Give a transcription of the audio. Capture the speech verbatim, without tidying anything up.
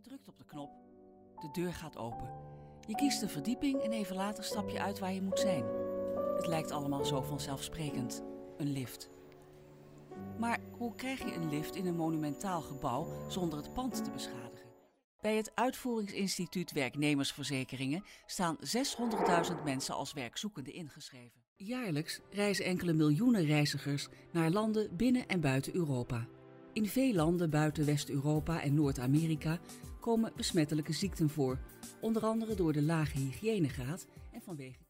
drukt op de knop. De deur gaat open. Je kiest een verdieping en even later stap je uit waar je moet zijn. Het lijkt allemaal zo vanzelfsprekend. Een lift. Maar hoe krijg je een lift in een monumentaal gebouw zonder het pand te beschadigen? Bij het Uitvoeringsinstituut Werknemersverzekeringen staan zeshonderdduizend mensen als werkzoekenden ingeschreven. Jaarlijks reizen enkele miljoenen reizigers naar landen binnen en buiten Europa. In veel landen buiten West-Europa en Noord-Amerika komen besmettelijke ziekten voor, onder andere door de lage hygiënegraad en vanwege